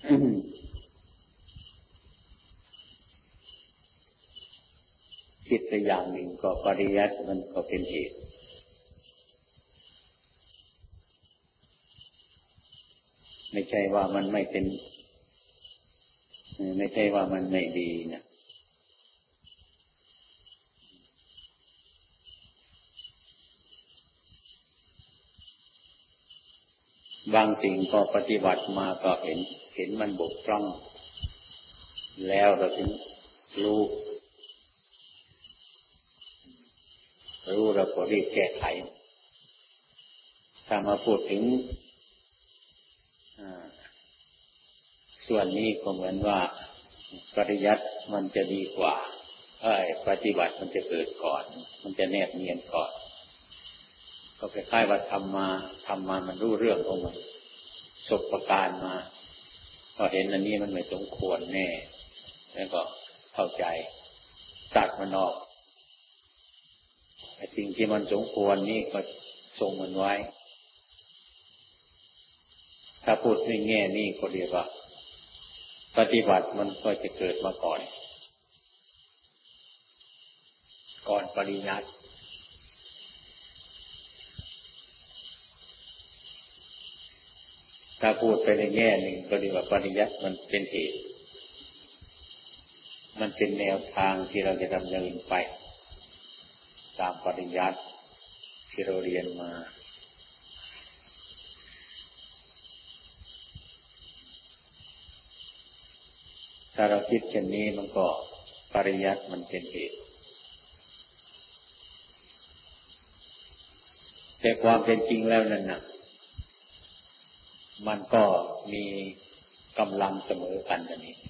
คิดไปอย่างหนึ่งก็ปริยัติมันก็เป็นเหตุไม่ใช่ว่ามันไม่เป็นไม่ใช่ว่ามันไม่ดีนะบางสิ่งก็ปฏิบัติมาก็เห็นมันบกพร่องแล้วเราถึงรู้เราก็รีบแก้ไขถ้ามาพูดถึงส่วนนี้ก็เหมือนว่าปริยัติมันจะดีกว่าปฏิบัติมันจะเกิดก่อนมันจะแนบเนียนก่อนก็คล้ายๆว่าทำมามันรู้เรื่องของมันสบประการมาพอเห็นอันนี้มันไม่สมควรแน่แล้วก็เข้าใจตัดมันออกไอ้สิ่งที่มันสมควรนี่ก็ทรงมันไว้ถ้าพูดในแง่นี้ก็เรียกว่าปฏิบัติมันก็จะเกิดมาก่อนปริยัติถ้าพูดไปในแง่หนึ่งก็เรียกว่าปริยัติมันเป็นเหตุมันเป็นแนวทางที่เราจะดำเนินไปตามปริยัติที่เราเรียนมาถ้าเราคิดเช่นนี้มันก็ปริยัติมันเป็นเหตุแต่ความเป็นจริงแล้วนั่นน่ะมันก็มีกำลังเสมอกันอย่างนี้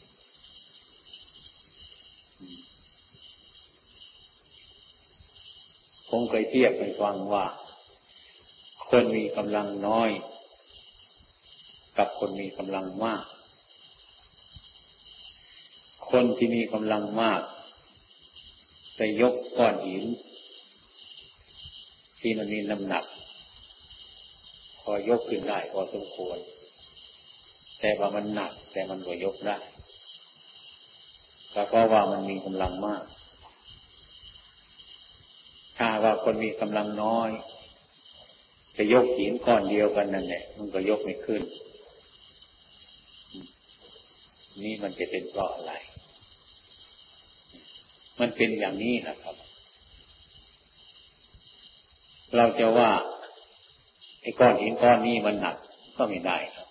คงเคยเทียบให้ฟังว่าคนมีกำลังน้อยกับคนมีกำลังมากคนที่มีกำลังมากไปยกก้อนหินที่มันมีน้ำหนักพอยกขึ้นได้พอสมควรแต่ว่ามันหนักแต่มันก็ยกได้ก็เพราะว่ามันมีกำลังมากถ้าว่าคนมีกำลังน้อยจะยกหินก้อนเดียวกันนั่นแหละมันก็ยกไม่ขึ้นนี่มันจะเป็นเพราะอะไรมันเป็นอย่างนี้นะครับเราจะว่าไอ้ก้อนหินก้อนนี้มันหนักก็ไม่ได้ครับ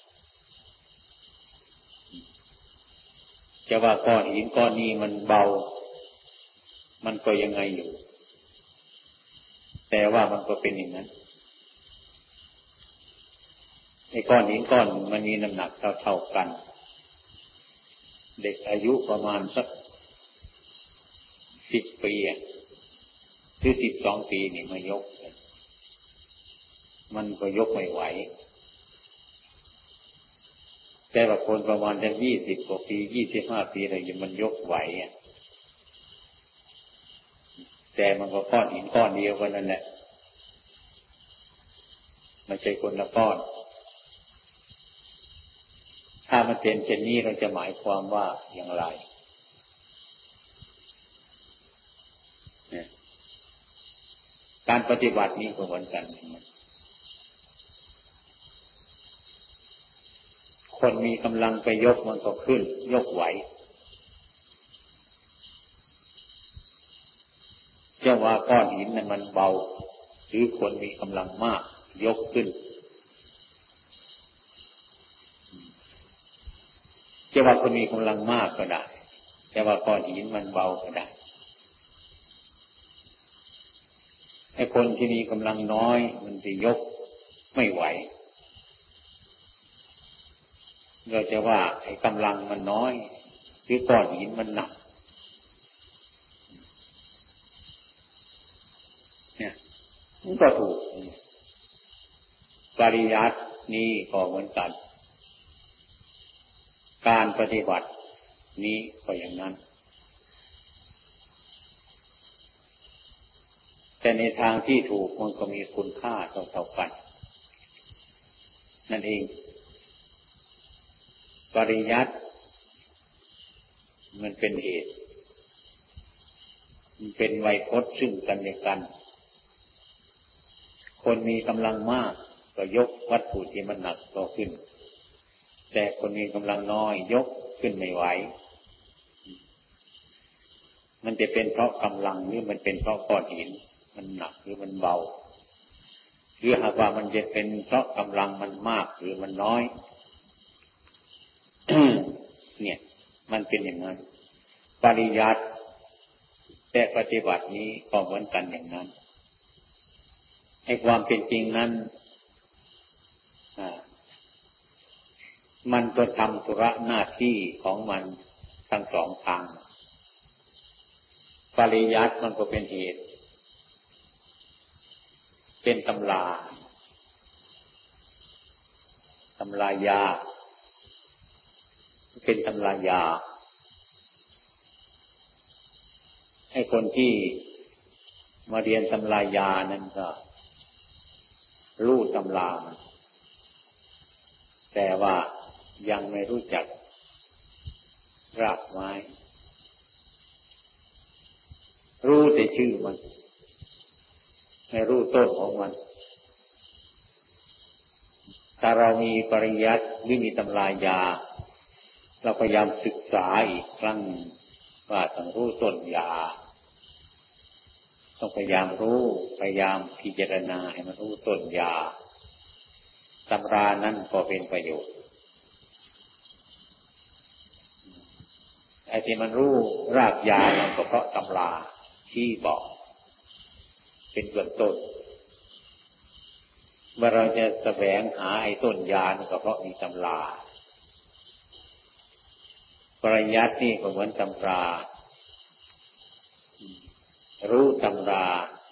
จะว่าก้อนหินก้อนนี้มันเบามันก็ยังไงอยู่แต่ว่ามันก็เป็นอย่างนั้นไอ้ก้อนหินก้อนมันมีน้ำหนักเท่ากันเด็กอายุประมาณสัก10 ปีหรือ12 ปีนี่มายกมันก็ยกไม่ไหวแต่ว่าคนประมาณ20 กว่าปี25 ปีอะไรอย่างมันยกไหวแต่มันก็ก้อนหินก้อนเดียวกันนั่นแหละไม่ใช่คนละก้อนถ้ามันเป็นเช่นนี้เราจะหมายความว่าอย่างไรการปฏิบัตินี้ก็เหมือนกันคนมีกำลังไปยกมันก็ขึ้นยกไหวจะว่าก้อนหินนั้นมันเบาหรือคนมีกำลังมากยกขึ้นจะว่าคนมีกำลังมากก็ได้จะว่าก้อนหินมันเบาก็ได้ไอ้คนที่มีกำลังน้อยมันจะยกไม่ไหวเราจะว่าไอ้กำลังมันน้อยหรือก้อนหินมันหนักเนี่ยมันก็ถูกปริยัตินี้ก็เหมือนกันการปฏิบัตินี้ก็อย่างนั้นแต่ในทางที่ถูกมันก็มีคุณค่าเท่ากันนั่นเองปริยัติมันเป็นเหตุมันเป็นไวยพจน์ซึ่งกันและกันคนมีกำลังมากก็ยกวัตถุที่มันหนักก็ขึ้นแต่คนมีกำลังน้อยยกขึ้นไม่ไหวมันจะเป็นเพราะกำลังหรือมันเป็นเพราะก้อนหินมันหนักหรือมันเบาหรือหากว่ามันจะเป็นเพราะกำลังมันมากหรือมันน้อย เนี่ยมันเป็นอย่างนั้นปริยัติแต่ปฏิบัตินี้ก็เหมือนกันอย่างนั้นให้ความเป็นจริงนั้นมันก็ทำธุระหน้าที่ของมันทั้งสองทางปริยัติมันก็เป็นเหตุเป็นตำรายาเป็นตำรายาให้คนที่มาเรียนตำรายานั้นก็รู้ตำรามันแต่ว่ายังไม่รู้จักรากไม้รู้แต่ชื่อมันไม่รู้ต้นของมันถ้าเรามีปริยัติหรือมีตำรายาเราพยายามศึกษาอีกครั้งว่าต้องรู้ต้นยาต้องพยายามรู้พยายามพิจารณาให้มันรู้ต้นยาตำรานั้นก็เป็นประโยชน์ไอ้ที่มันรู้รากยามันก็เพราะตำราที่บอกเป็นเบื้องต้นเมื่อเราจะแสวงหาไอ้ต้นยาก็เพราะมีตำราปริยัตินี่ก็เหมือนตำรารู้ตำรา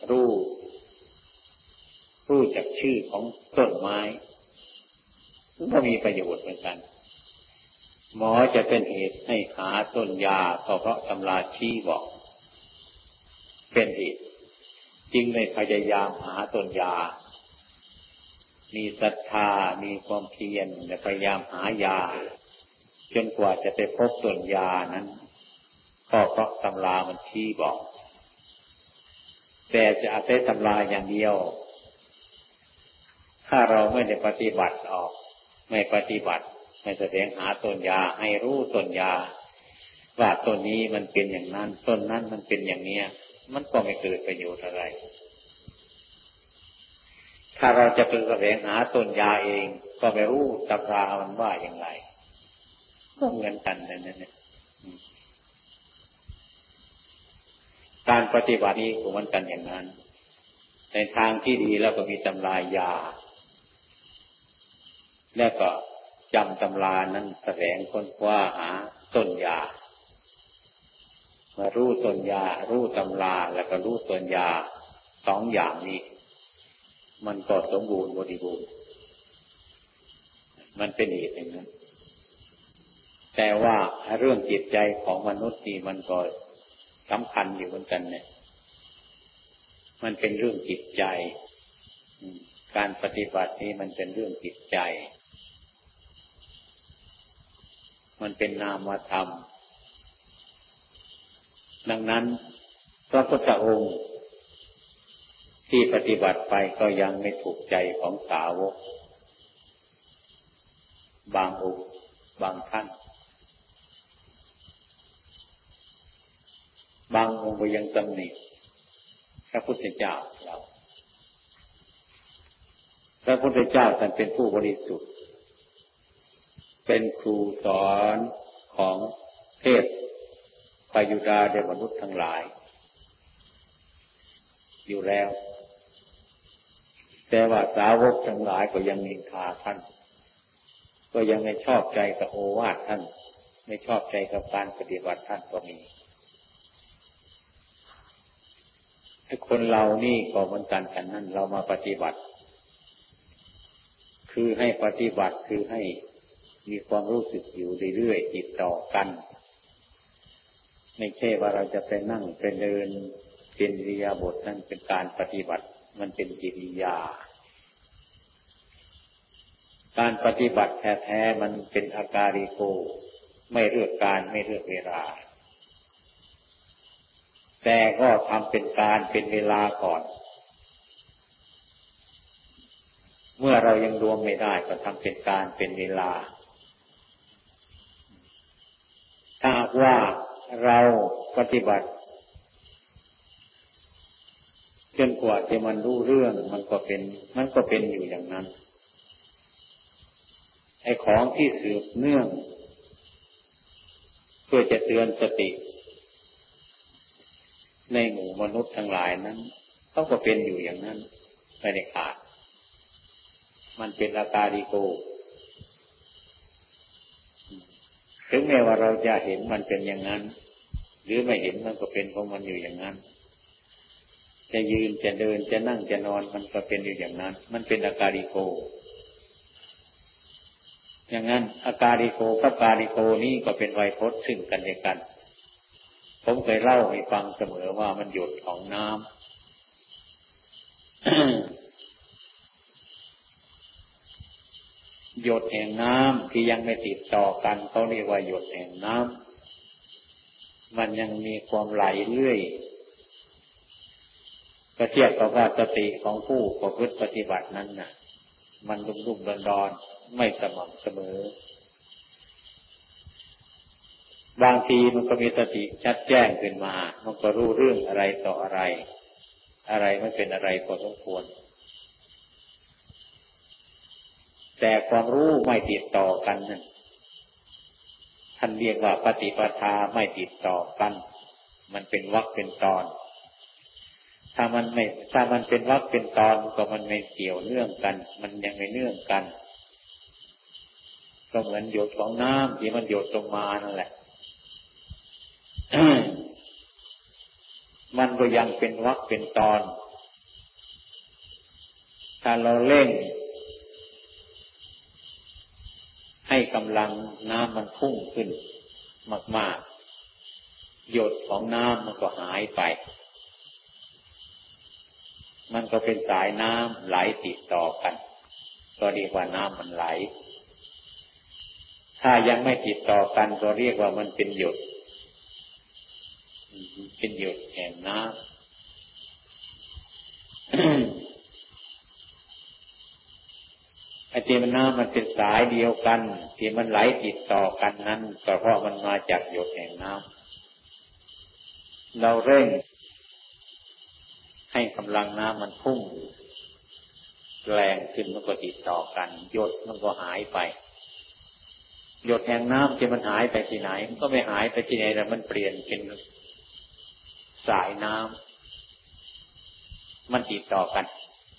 รู้จากชื่อของต้นไม้ก็มีประโยชน์เหมือนกันหมอจะเป็นเหตุให้หาต้นยาก็เพราะตำราชี้บอกเป็นเหตุจึงได้พยายามหาต้นยามีศรัทธามีความเพียรและพยายามหายาจนกว่าจะไปพบต้นยานั้นก็เพราะตำรามันชี้บอกแต่จะอาศัยตำราอย่างเดียวถ้าเราไม่ได้ปฏิบัติออกไม่ปฏิบัติไม่แสวงหาต้นยาให้รู้ต้นยาว่าต้นนี้มันเป็นอย่างนั้นต้นนั้นมันเป็นอย่างนี้มันก็ไม่เกิดประโยชน์อะไรถ้าเราจะไปแสวงหาต้นยาเองก็ไม่รู้ตำรามันว่าอย่างไรก็เหมือนกันนั่นแหละการปฏิบัตินี้ก็เหมือนกันอย่างนั้นในทางที่ดีแล้วก็มีตำรายาแล้วก็จำตำรานั้นแสวงค้นคว้าหาต้นยามารู้ต้นยารู้ตำราแล้วก็รู้ต้นยาสองอย่างนี้มันก็สมบูรณ์บริบูรณ์มันเป็นเหตุอย่างนั้นแต่ว่าเรื่องจิตใจของมนุษย์นี่มันก็สำคัญอยู่เหมือนกันเนี่ยมันเป็นเรื่องจิตใจการปฏิบัตินี้มันเป็นเรื่องจิตใจมันเป็นนามธรรมดังนั้นพระพุทธองค์ที่ปฏิบัติไปก็ยังไม่ถูกใจของสาวกบางองค์บางท่านบางองค์ก็ยังตำหนิพระพุทธเจ้าเราพระพุทธเจ้าท่านเป็นผู้บริสุทธิ์เป็นครูสอนของเทพพยุดาเดวมนุษย์ทั้งหลายอยู่แล้วแต่ว่าสาวกทั้งหลายก็ยังนินทาท่านก็ยังไม่ชอบใจกับโอวาทท่านไม่ชอบใจกับการปฏิบัติท่านก็มีคนเรานี่ก็เหมือนกันฉันนั้นเรามาปฏิบัติคือให้ปฏิบัติคือให้มีความรู้สึกอยู่เรื่อยๆติดต่อกันไม่ใช่ว่าเราจะไปนั่งไปเดินเป็นอิริยาบถนั่นเป็นการปฏิบัติมันเป็นกิริยาการปฏิบัติแท้ๆมันเป็นอาการิโกไม่เลือกการไม่เลือกเวลาแต่ก็ทำเป็นการเป็นเวลาก่อนเมื่อเรายังรวมไม่ได้ก็ทำเป็นการเป็นเวลาถ้าหากว่าเราปฏิบัติจนกว่าจะมันรู้เรื่องมันก็เป็นอยู่อย่างนั้นไอ้ของที่สืบเนื่องเพื่อจะเตือนสติในหมู่มนุษย์ทั้งหลายนั้นเขาก็เป็นอยู่อย่างนั้นไม่ได้ขาดมันเป็นอาการิโกถึงแม้ว่าเราจะเห็นมันเป็นอย่างนั้นหรือไม่เห็นมันก็เป็นของมันอยู่อย่างนั้นจะยืนจะเดินจะนั่งจะนอนมันก็เป็นอยู่อย่างนั้นมันเป็นอาการิโกอย่างนั้นอาการิโกกับการิโกนี้ก็เป็นไวยพจน์ซึ่งกันและกันผมเคยเล่าให้ฟังเสมอว่ามันหยดของน้ำ หยดแห่งน้ำที่ยังไม่ติดต่อกันเขาเรียกว่าหยดแห่งน้ำมันยังมีความไหลเรื่อยก็เทียบกับว่าสติของผู้ประพฤติปฏิบัตินั้นน่ะมันลุ่มๆดอนๆไม่สม่ำเสมอบางทีมันก็มีสติชัดแจ้งขึ้นมามันก็รู้เรื่องอะไรต่ออะไรอะไรไม่เป็นอะไรพอสมควรแต่ความรู้ไม่ติดต่อกันนั่นท่านเรียกว่าปฏิปทาไม่ติดต่อกันมันเป็นวรรคเป็นตอนถ้ามันเป็นวรรคเป็นตอนก็มันไม่เกี่ยวเนื่องกันมันยังไม่เนื่องกันก็เหมือนหยดของน้ำที่มันหยดลงมานั่นแหละ มันก็ยังเป็นวรรคเป็นตอนถ้าเราเร่งให้กำลังน้ำมันพุ่งขึ้นมากๆหยดของน้ำมันก็หายไปมันก็เป็นสายน้ำไหลติดต่อกันก็เรียกว่าน้ำมันไหลถ้ายังไม่ติดต่อกันก็เรียกว่ามันเป็นหยดแห่งน้ำ ไอ้ที่มันน้ำมันเป็นสายเดียวกันที่มันไหลติดต่อกันนั้นก็เพราะมันมาจากหยดแห่งน้ำเราเร่งให้กำลังน้ำมันพุ่งแรงขึ้นมันก็ติดต่อกันหยดมันก็หายไปหยดแห่งน้ำที่มันหายไปที่ไหนมันก็ไม่หายไปที่ไหนแต่มันเปลี่ยนเป็นสายน้ำมันติดต่อกัน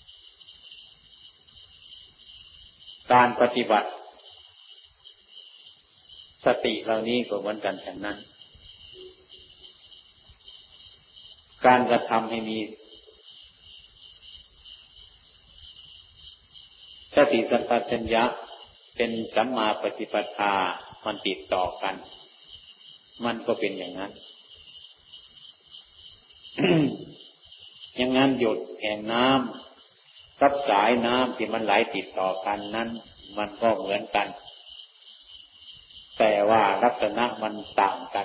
การปฏิบัติสติเหล่านี้ก็เหมือนกันฉะนั้นการกระทำให้มีสติสัมปชัญญะเป็นสัมมาปฏิปทามันติดต่อกันมันก็เป็นอย่างนั้น อย่างนั้นหยดแห่งน้ำกับสายน้ำที่มันไหลติดต่อกันนั้นมันก็เหมือนกันแต่ว่าลักษณะมันต่างกัน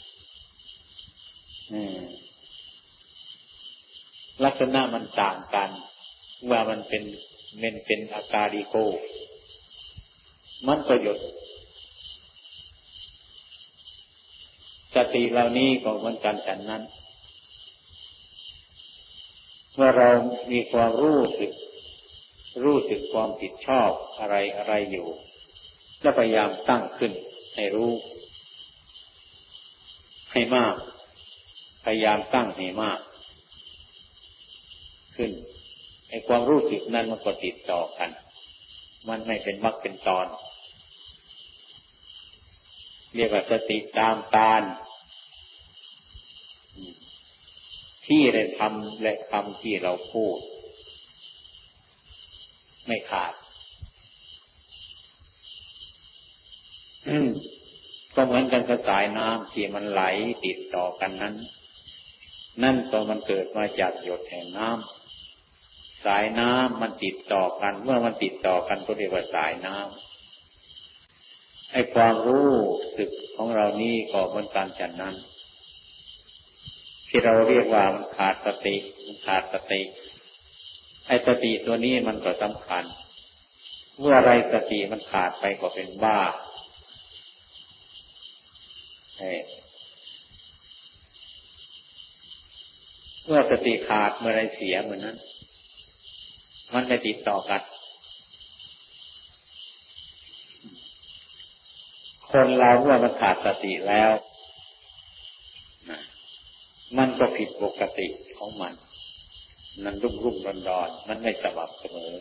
ลักษณะมันต่างกันว่ามันเป็นอาการิโกมันก็หยดสติเหล่านี้ก็เหมือนกันฉันนั้นเมื่อเรามีความรู้สึกความผิดชอบอะไรอยู่แล้วพยายามตั้งขึ้นให้รู้ให้มากพยายามตั้งให้มากขึ้นไอ้ความรู้สึกนั้นมันก็ติดต่อกันมันไม่เป็นมรรคเป็นตอนเรียกว่าสติตามการที่ได้ทำและคำที่เราพูดไม่ขาดก็เหมือนกันกับสายน้ำที่มันไหลติดต่อกันนั้นก็มันเกิดมาจากหยดแห่งน้ำสสายน้ำมันติดต่อกันเมื่อมันติดต่อกันก็เรียกว่าสายน้ำไอ้ความรู้สึกของเรานี่ก็เหมือนกันฉันนั้นที่เราเรียกว่ามันขาดสติไอ้สติตัวนี้มันก็สำคัญเมื่อไรสติมันขาดไปก็เป็นบ้าเมื่อสติขาดเมื่อไรเสียเหมือนนั้นมันไม่ติดต่อกันคนเราเมื่อมันขาดสติแล้วมันก็ผิดปกติของมันรุ่มดอนมันไม่สม่ำเสมอ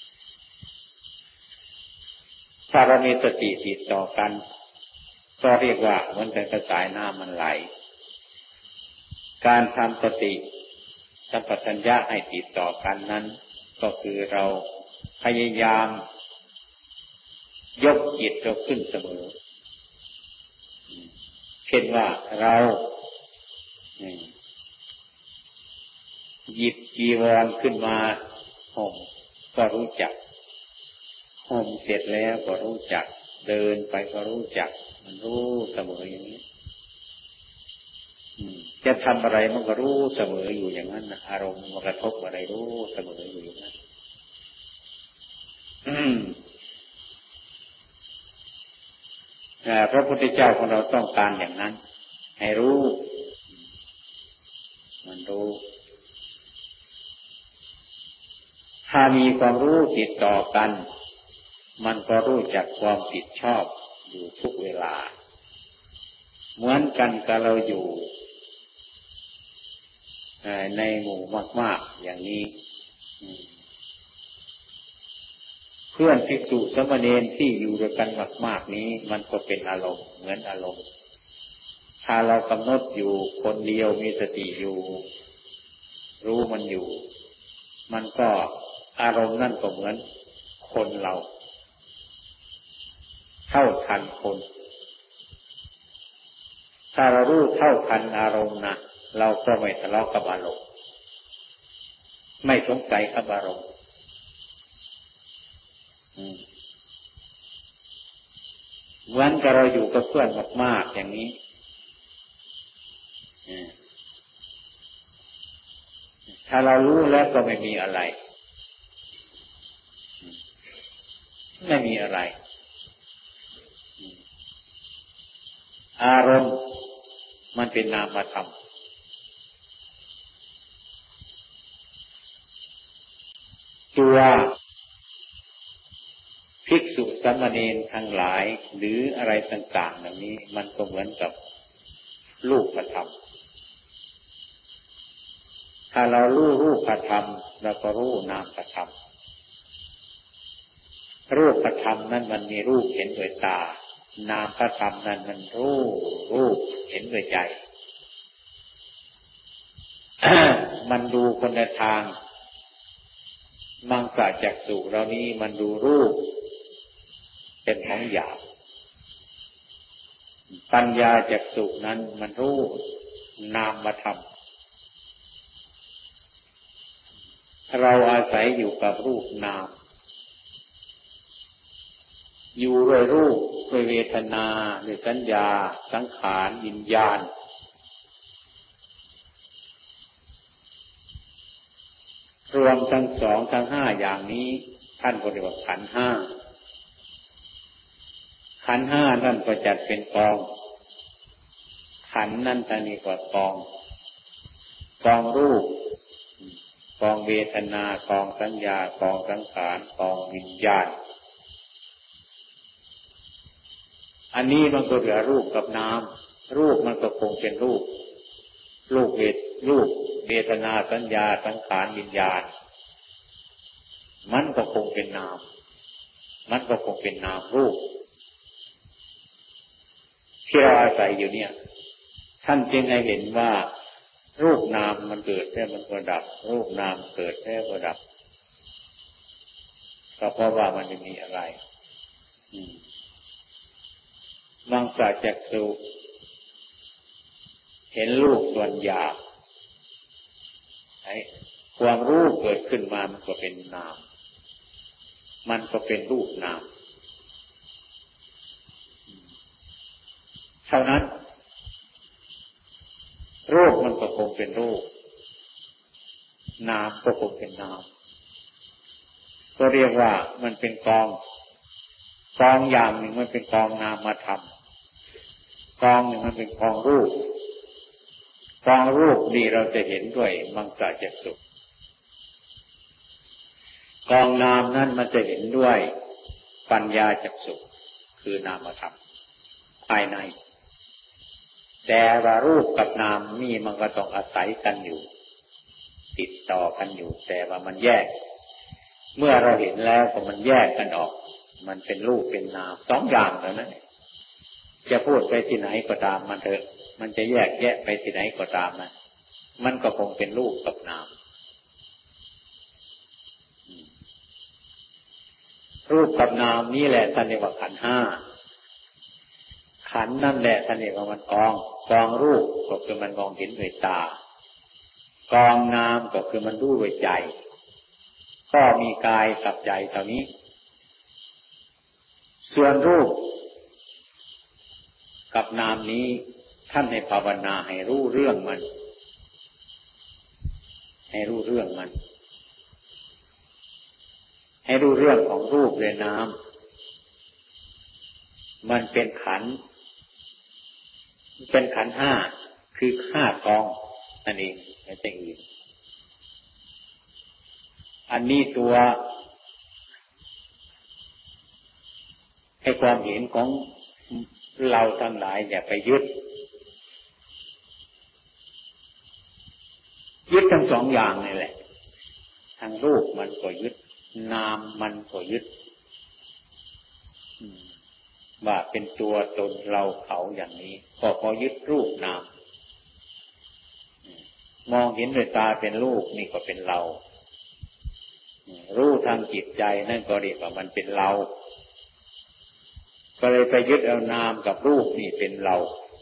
ถ้าเรามีสติติดต่อกันก็เรียกว่ามันเป็นกระแสน้ำมันไหลการทำสติสัมปชัญญะให้ติดต่อกันนั้นก็คือเราพยายามยกจิตเราขึ้นเสมอเช่นว่าเราหยิบจีวรขึ้นมาห่มก็รู้จักห่มเสร็จแล้วก็รู้จักเดินไปก็รู้จักมันรู้เสมออย่างนี้จะทำอะไรมันก็รู้เสมออยู่อย่างนั้นอารมณ์มันกระทบอะไรรู้เสมออยู่อย่างนั้นพระพุทธเจ้าของเราต้องการอย่างนั้นให้รู้มันรู้ถ้ามีความรู้ติดต่อกันมันก็รู้จักความผิดชอบอยู่ทุกเวลาเหมือนกันกับเราอยู่ในหมู่มากๆอย่างนี้เพื่อนภิกษุสามเณรที่อยู่ด้วยกันมากๆนี้มันก็เป็นอารมณ์เหมือนอารมณ์ถ้าเรากำหนดอยู่คนเดียวมีสติอยู่รู้มันอยู่มันก็อารมณ์นั่นก็เหมือนคนเราเท่าทันคนถ้าเรารู้เท่าทันอารมณ์นะเราก็ไม่ทะเลาะกับอารมณ์ไม่สงสัยกับอารมณ์เหมือนกับเราอยู่กับเพื่อนมากๆอย่างนี้ถ้าเรารู้แล้วก็ไม่มีอะไรอารมณ์มันเป็นนามธรรมตัวภิกษุสามเณรทั้งหลายหรืออะไรต่างๆอย่างนี้มันก็เหมือนกับรูปธรรมถ้าเรารู้รูปธรรมเราก็รู้นามธรรมรูปธรรมนั้นมันมีรูปเห็นด้วยตานามธรรมนั้นมันรู้รูปเห็นด้วยใจ มันดูคนละทางมังสะจักษุเรานี้มันดูรูปเป็นของหยาบปัญญาจักษุนั้นมันรู้นามธรรมเราอาศัยอยู่กับรูปนามอยู่ด้วยรูปด้วยเวทนาด้วยสัญญาสังขารวิญญาณรวมทั้งสองทั้งห้าอย่างนี้ท่านก็เรียกว่าขันธ์ห้าขันธ์ห้านั่นก็จัดเป็นกองขันธ์นั่นท่านี้ก็กองรูปกองเวทนากองสัญญากองสังขารกองวิญญาณอันนี้มันก็เหลือรูปกับนามรูปมันก็คงเป็นรูปเวทนาสัญญาสังขารวิญญาณมันก็คงเป็นนามรูปที่เราอาศัยอยู่เนี่ยท่านจึงให้เห็นว่ารูปนามมันเกิดแล้วมันก็ดับรูปนามเกิดแล้วก็ดับก็เพราะว่ามันไม่มีอะไรมังสะจักษุเห็นรูปส่วนหยาบไอ้คความรู้เกิดขึ้นมามันก็เป็นนามมันก็เป็นรูปนามเท่านั้นรูปมันก็คงเป็นรูปนามก็คงเป็นนามก็เรียกว่ามันเป็นกองอย่างหนึ่งมันเป็นกองนามธรรมกองหนึ่งมันเป็นกองรูปนี่เราจะเห็นด้วยมังสจักษุกองนามนั้นมันจะเห็นด้วยปัญญาจักษุคือนามธรรมภายในแต่ว่ารูปกับนามนี่มันก็ต้องอาศัยกันอยู่ติดต่อกันอยู่แต่ว่ามันแยกเมื่อเราเห็นแล้วก็มันแยกกันออกมันเป็นรูปเป็นนามสองอย่างแล้วนะจะพูดไปที่ไหนก็ตามมันเถอะมันจะแยกแยะไปที่ไหนก็ตามนะมันก็คงเป็นรูปกับนามรูปกับนามนี่แหละท่านเรียกว่าขันธ์ห้าขันธ์นั่นแหละท่านเรียกว่ามันกองรูปก็คือมันมองเห็นด้วยตากองนามก็คือมันรู้ด้วยใจก็มีกายกับใจเท่านี้ส่วนรูปกับนามนี้ท่านให้ภาวนาให้รู้เรื่องมันให้รู้เรื่องของรูปและนามมันเป็นขันธ์ห้าคือห้ากองนั่นเองไม่ใช่อื่นอันนี้ตัวให้ความเห็นของเราทั้งหลายอย่าไปยึดทั้งสองอย่างนี่แหละทางรูปมันก็ยึดนามมันก็ยึดว่าเป็นตัวตนเราเขาอย่างนี้ก็พอยึดรูปนามมองเห็นด้วยตาเป็นรูปนี่ก็เป็นเรารู้ทางจิตใจนั่นก็เรียกว่ามันเป็นเราก็เลยไปยึดเอานามกับรูปนี่เป็นเรา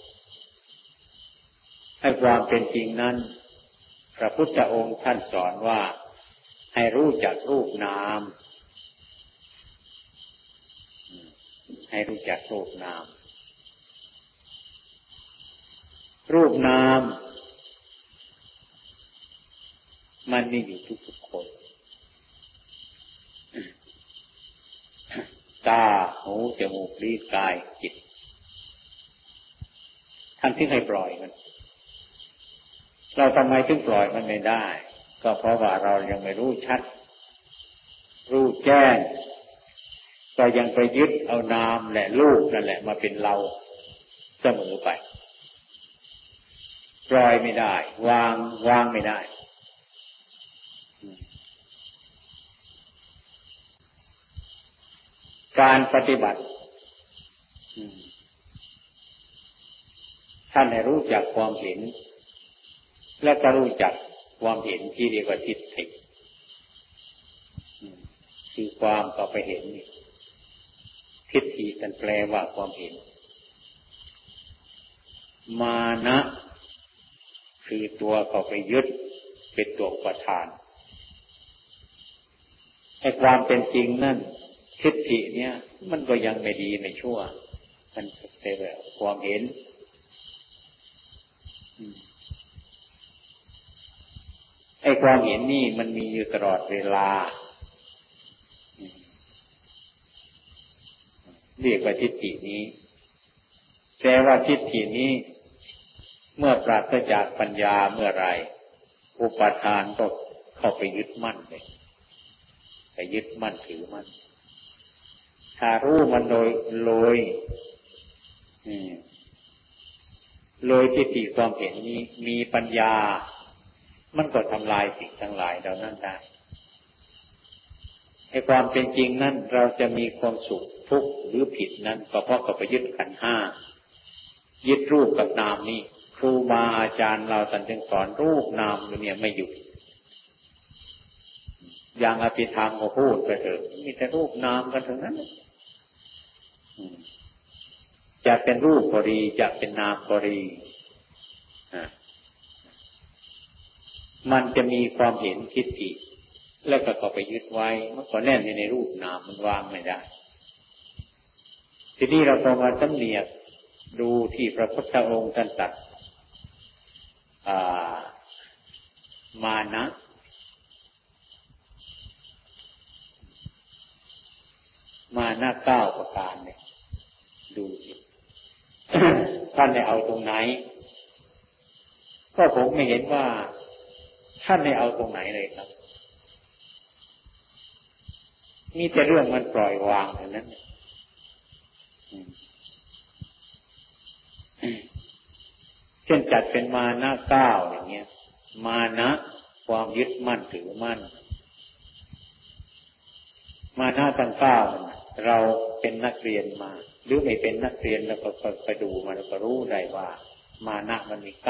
ให้ความเป็นจริงนั้นพระพุทธองค์ท่านสอนว่าให้รู้จักรูปนามให้รู้จักรูปนามมันมีอยู่ทุกคนตาหูจมูกลิ้นกายจิตท่านถึงให้ปล่อยมันเราทำไมถึงปล่อยมันไม่ได้ก็เพราะว่าเรายังไม่รู้ชัดรู้แจ้งก็ยังไปยึดเอานามและรูปนั่นแหละมาเป็นเราเสมอไปปล่อยไม่ได้วางไม่ได้การปฏิบัติท่านให้รู้จักความเห็นและก็รู้จักความเห็นที่เรียกว่าทิฏฐิคือความเข้าไปเห็นทิฏฐินั่นแปลว่าความเห็นมานะคือตัวเข้าไปยึดเป็นตัวอุปทานให้ความเป็นจริงนั่นทิฏฐิเนี่ยมันก็ยังไม่ดีไม่ชั่วมันเป็นแบบความเห็นไอ้ความเห็นนี่มันมีอยู่ตลอดเวลาเรียกว่าทิฏฐินี้แต่ว่าทิฏฐินี้เมื่อปราศจากปัญญาเมื่อไรอุปทานก็เข้าไปยึดมั่นเลยไปยึดมั่นถือมั่นถ้ารู้มันโดยทิฏฐิความเห็นนี้มีปัญญามันก็ทำลายสิ่งทั้งหลายเหล่านั้นได้ในความเป็นจริงนั้นเราจะมีความสุขทุกข์หรือผิดนั้นก็เพราะกับไปยึดขันธ์ห้ายึดรูปกับนามนี่ครูบาอาจารย์เราท่านจึงสอนรูปนามเนี่ยไม่หยุดอย่างอภิธรรมก็พูดไปเถอะมีแต่รูปนามกันทั้งนั้นจะเป็นรูปก็ดีจะเป็นนามก็ดีมันจะมีความเห็นทิฏฐิแล้วก็ไปยึดไว้มันก็แน่นอยู่ในรูปนามมันวางไม่ได้ทีนี้เราต้องมาสำเนียกดูที่พระพุทธองค์ท่านตรัสมานะ9ประการเนี่ยดูสิ ท่านได้เอาตรงไหนก็ผมไม่เห็นว่าท่านได้เอาตรงไหนเลยครับมีแต่เรื่องมันปล่อยวางเท่านั้นเช่นจัดเป็นมานะ9อย่างเงี้ยมานะความยึดมั่นถือมั่นมานะทั้ง9เราเป็นนักเรียนมาหรือไม่เป็นนักเรียนแล้วก็ไปดูมาแล้วก็รู้ได้ว่ามานะมันมี9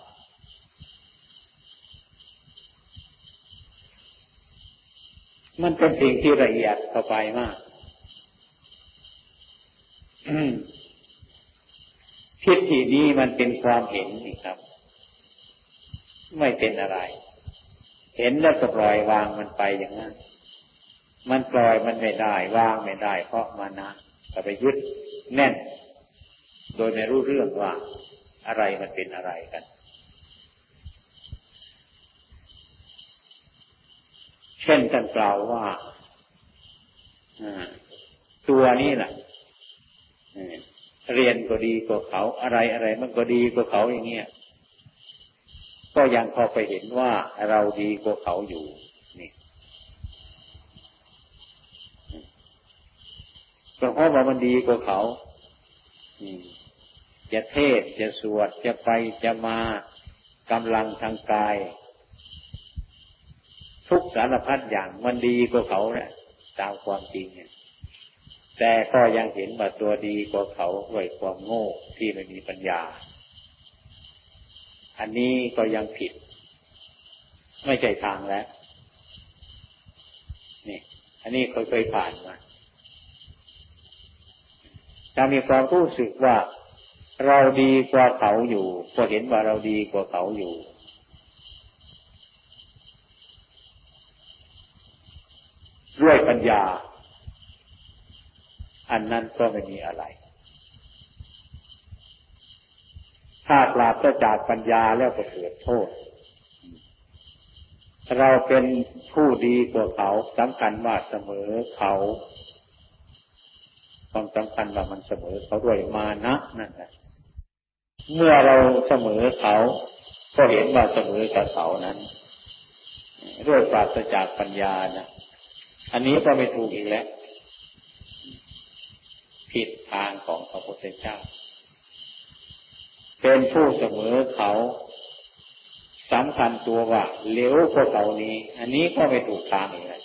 มันเป็นสิ่งที่ละเอียดเข้าไปมากทิฏฐินี้มันเป็นความเห็นนี่ครับไม่เป็นอะไรเห็นแล้วก็ปล่อยวางมันไปอย่างนั้นมันปล่อยมันไม่ได้วางไม่ได้เพราะมานะก็ไปยึดแน่นโดยไม่รู้เรื่องว่าอะไรมันเป็นอะไรกันเช่นท่านกล่าวว่าตัวนี้น่ะเรียนก็ดีกว่าเขาอะไรมันก็ดีกว่าเขาอย่างเงี้ยก็ยังพอไปเห็นว่าเราดีกว่าเขาอยู่นี่เพราะว่ามันดีกว่าเขาจะเทศจะสวดจะไปจะมากำลังทางกายทุกสารพัดอย่างมันดีกว่าเขาแหละตามความจริงเนี่ยแต่ก็ยังเห็นว่าตัวดีกว่าเขาด้วยความโง่ที่ไม่มีปัญญาอันนี้ก็ยังผิดไม่ใช่ทางแล้วนี่อันนี้เคยผ่านมาถ้ามีความรู้สึกว่าเราดีกว่าเขาอยู่ก็เห็นว่าเราดีกว่าเขาอยู่ด้วยปัญญาอันนั้นก็ไม่มีอะไรถ้าปราศจากปัญญาแล้วก็เกิดโทษเราเป็นผู้ดีกว่าเขาสำคัญว่าเสมอเขาความสำคัญว่ามันเสมอเขาด้วยมานะนั่นแหละเมื่อเราเสมอเขาก็เห็นว่าเสมอกับเขานั้นด้วยปราศจากปัญญานะอันนี้ก็ไม่ถูกอีกแล้วผิดทางของพระพุทธเจ้าเป็นผู้เสมอเขาสำคัญตัวว่าเหลวกว่าเขานี้อันนี้ก็ไม่ถูกทางอีกแล้ว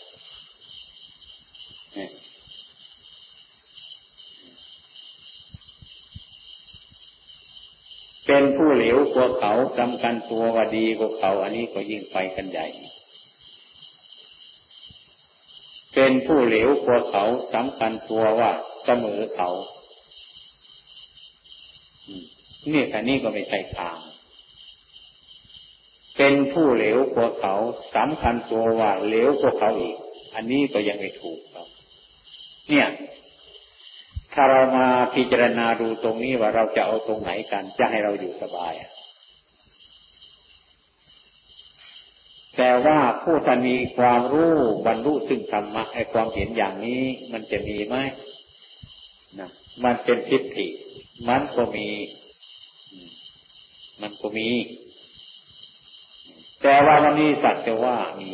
เป็นผู้เหลวกว่าเขาสำคัญตัวว่าดีกว่าเขาอันนี้ก็ยิ่งไปกันใหญ่เป็นผู้เหลวกว่าเขาสำคัญตัวว่าเสมอเขานี่อันนี้ก็ไม่ใช่ทางเป็นผู้เหลวกว่าเขาสำคัญตัวว่าเหลวกว่าเขาอีกอันนี้ก็ยังไม่ถูกครับเนี่ยถ้าเรามาพิจารณาดูตรงนี้ว่าเราจะเอาตรงไหนกันจะให้เราอยู่สบายแต่ว่าผู้ที่มีความรู้บรรลุซึ่งธรรมะไอ้ความเห็นอย่างนี้มันจะมีไหมนะมันเป็นทิฏฐิมันก็มีแต่ว่ามันมีสักแต่ว่ามี